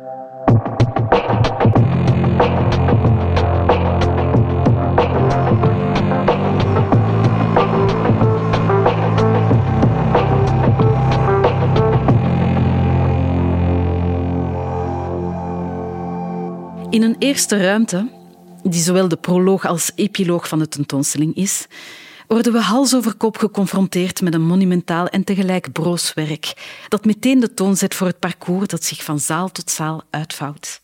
In een eerste ruimte, die zowel de proloog als epiloog van de tentoonstelling is, worden we hals over kop geconfronteerd met een monumentaal en tegelijk broos werk dat meteen de toon zet voor het parcours dat zich van zaal tot zaal uitvouwt.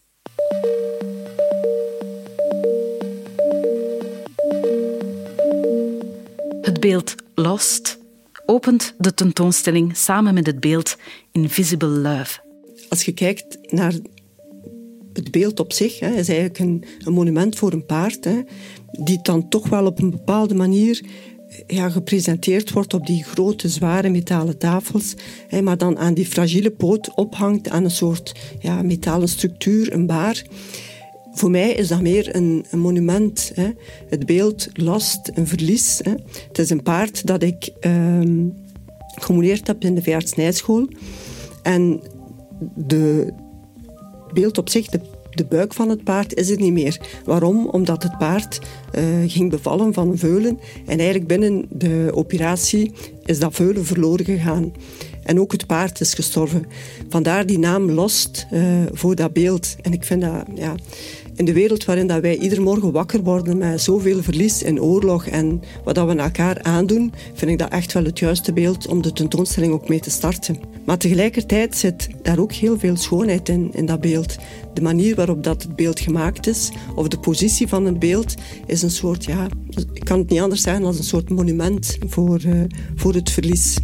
Het beeld Lost opent de tentoonstelling samen met het beeld Invisible Love. Als je kijkt naar het beeld op zich, is eigenlijk een monument voor een paard, die dan toch wel op een bepaalde manier gepresenteerd wordt op die grote, zware metalen tafels, maar dan aan die fragiele poot ophangt aan een soort metalen structuur, een baar. Voor mij is dat meer een monument. Het beeld Lost, een verlies. Het is een paard dat ik gemouleerd heb in de veeartsnijschool. En de beeld op zich, de buik van het paard, is er niet meer. Waarom? Omdat het paard ging bevallen van een veulen. En eigenlijk binnen de operatie is dat veulen verloren gegaan. En ook het paard is gestorven. Vandaar die naam Lost voor dat beeld. En ik vind dat, in de wereld waarin dat wij iedere morgen wakker worden met zoveel verlies in oorlog en wat dat we elkaar aandoen, vind ik dat echt wel het juiste beeld om de tentoonstelling ook mee te starten. Maar tegelijkertijd zit daar ook heel veel schoonheid in dat beeld. De manier waarop dat het beeld gemaakt is, of de positie van het beeld, is een soort, ik kan het niet anders zeggen dan een soort monument voor het verlies.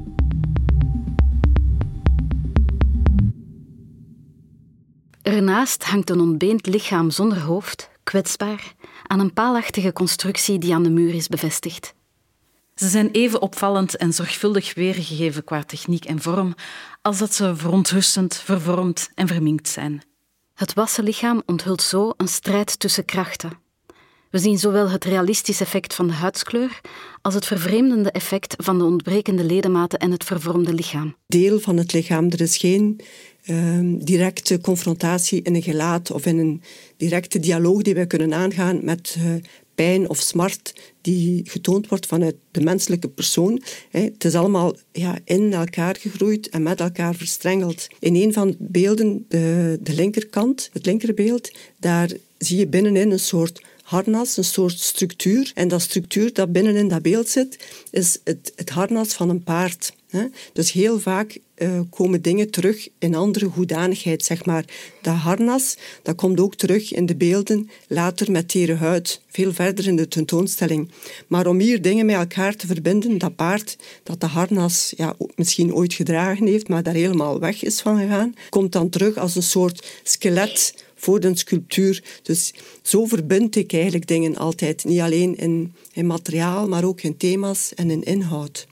Ernaast hangt een ontbeend lichaam zonder hoofd, kwetsbaar, aan een paalachtige constructie die aan de muur is bevestigd. Ze zijn even opvallend en zorgvuldig weergegeven qua techniek en vorm, als dat ze verontrustend, vervormd en verminkt zijn. Het wassen lichaam onthult zo een strijd tussen krachten. We zien zowel het realistische effect van de huidskleur als het vervreemdende effect van de ontbrekende ledematen en het vervormde lichaam. Deel van het lichaam, er is geen directe confrontatie in een gelaat of in een directe dialoog die wij kunnen aangaan met pijn of smart die getoond wordt vanuit de menselijke persoon. Het is allemaal in elkaar gegroeid en met elkaar verstrengeld. In een van de beelden, de linkerkant, het linkerbeeld, daar zie je binnenin een soort harnas, een soort structuur. En dat structuur dat binnenin dat beeld zit, is het harnas van een paard. Dus heel vaak komen dingen terug in andere hoedanigheid, zeg maar. Dat harnas, dat komt ook terug in de beelden, later met tere huid, veel verder in de tentoonstelling. Maar om hier dingen met elkaar te verbinden, dat paard, dat de harnas misschien ooit gedragen heeft, maar daar helemaal weg is van gegaan, komt dan terug als een soort skelet voor de sculptuur. Dus zo verbind ik eigenlijk dingen altijd. Niet alleen in materiaal, maar ook in thema's en in inhoud.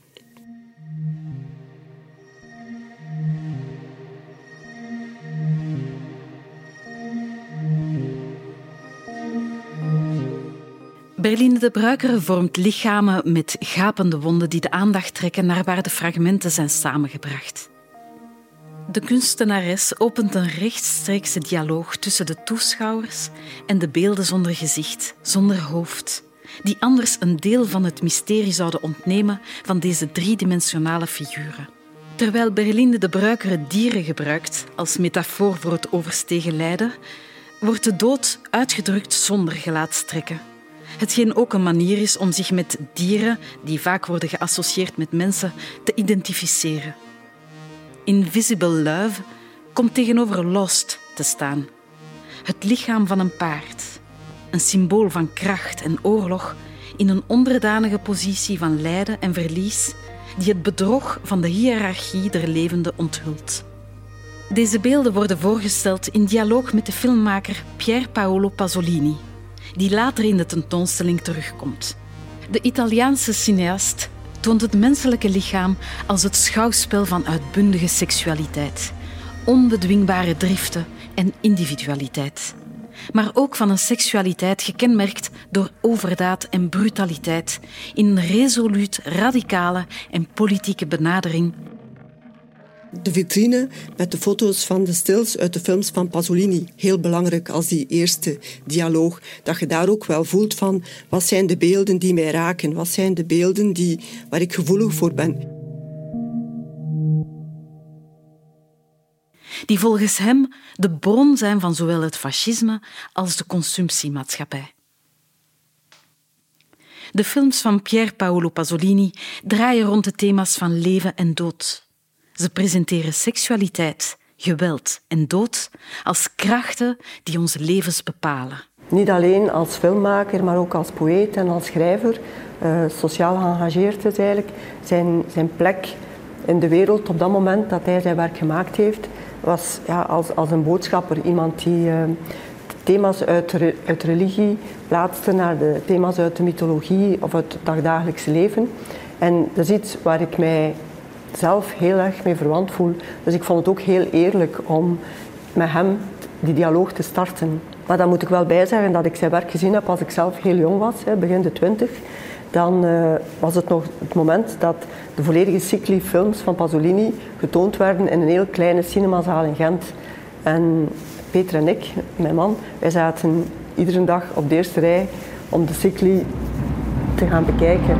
Berline de Bruikere vormt lichamen met gapende wonden die de aandacht trekken naar waar de fragmenten zijn samengebracht. De kunstenares opent een rechtstreekse dialoog tussen de toeschouwers en de beelden zonder gezicht, zonder hoofd, die anders een deel van het mysterie zouden ontnemen van deze driedimensionale figuren. Terwijl Berline de Bruikere dieren gebruikt als metafoor voor het overstegen lijden, wordt de dood uitgedrukt zonder gelaatstrekken. Hetgeen ook een manier is om zich met dieren, die vaak worden geassocieerd met mensen, te identificeren. Invisible Love komt tegenover Lost te staan. Het lichaam van een paard. Een symbool van kracht en oorlog in een onderdanige positie van lijden en verlies die het bedrog van de hiërarchie der levenden onthult. Deze beelden worden voorgesteld in dialoog met de filmmaker Pier Paolo Pasolini, die later in de tentoonstelling terugkomt. De Italiaanse cineast toont het menselijke lichaam als het schouwspel van uitbundige seksualiteit, onbedwingbare driften en individualiteit. Maar ook van een seksualiteit gekenmerkt door overdaad en brutaliteit in een resoluut radicale en politieke benadering. De vitrine met de foto's van de stills uit de films van Pasolini. Heel belangrijk als die eerste dialoog. Dat je daar ook wel voelt van, wat zijn de beelden die mij raken? Wat zijn de beelden waar ik gevoelig voor ben? Die volgens hem de bron zijn van zowel het fascisme als de consumptiemaatschappij. De films van Pier Paolo Pasolini draaien rond de thema's van leven en dood. Ze presenteren seksualiteit, geweld en dood als krachten die onze levens bepalen. Niet alleen als filmmaker, maar ook als poëet en als schrijver. Sociaal geëngageerd is eigenlijk. Zijn plek in de wereld op dat moment dat hij zijn werk gemaakt heeft, was als een boodschapper. Iemand die thema's uit religie plaatste naar de thema's uit de mythologie of uit het dagdagelijkse leven. En dat is iets waar ik mij zelf heel erg mee verwant voel. Dus ik vond het ook heel eerlijk om met hem die dialoog te starten. Maar dan moet ik wel bijzeggen dat ik zijn werk gezien heb als ik zelf heel jong was, begin de 20. Dan was het nog het moment dat de volledige cycli films van Pasolini getoond werden in een heel kleine cinemazaal in Gent. En Peter en ik, mijn man, wij zaten iedere dag op de eerste rij om de cycli te gaan bekijken.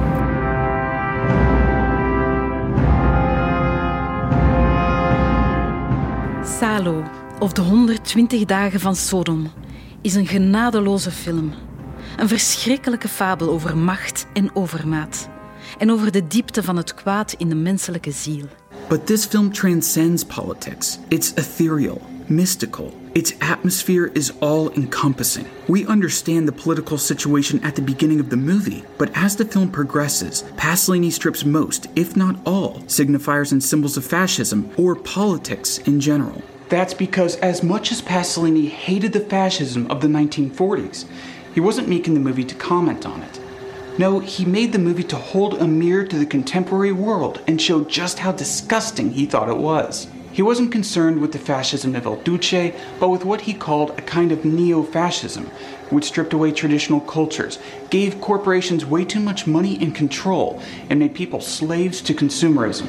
Salo, of de 120 dagen van Sodom, is een genadeloze film. Een verschrikkelijke fabel over macht en overmaat. En over de diepte van het kwaad in de menselijke ziel. But this film transcends politics. It's ethereal, mystical. Its atmosphere is all-encompassing. We understand the political situation at the beginning of the movie, but as the film progresses, Pasolini strips most, if not all, signifiers and symbols of fascism or politics in general. That's because as much as Pasolini hated the fascism of the 1940s, he wasn't making the movie to comment on it. No, he made the movie to hold a mirror to the contemporary world and show just how disgusting he thought it was. He wasn't concerned with the fascism of El Duce, but with what he called a kind of neo-fascism, which stripped away traditional cultures, gave corporations way too much money and control, and made people slaves to consumerism.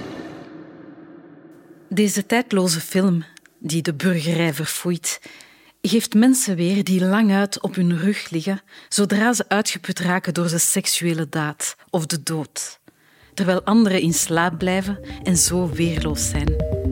Deze tijdloze film, die de burgerij verfoeit, geeft mensen weer die lang uit op hun rug liggen zodra ze uitgeput raken door de seksuele daad of de dood, terwijl anderen in slaap blijven en zo weerloos zijn.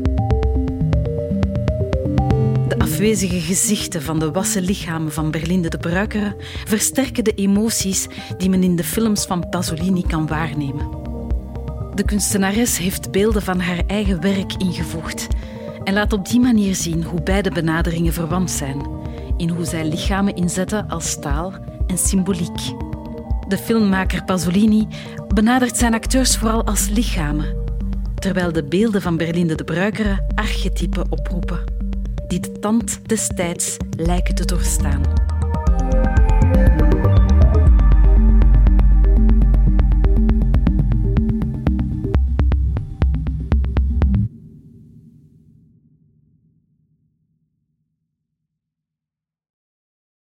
De afwezige gezichten van de wassen lichamen van Berlinde de Bruikere versterken de emoties die men in de films van Pasolini kan waarnemen. De kunstenares heeft beelden van haar eigen werk ingevoegd en laat op die manier zien hoe beide benaderingen verwant zijn, in hoe zij lichamen inzetten als taal en symboliek. De filmmaker Pasolini benadert zijn acteurs vooral als lichamen, terwijl de beelden van Berlinde de Bruikere archetypen oproepen, die de tand des tijds lijken te doorstaan.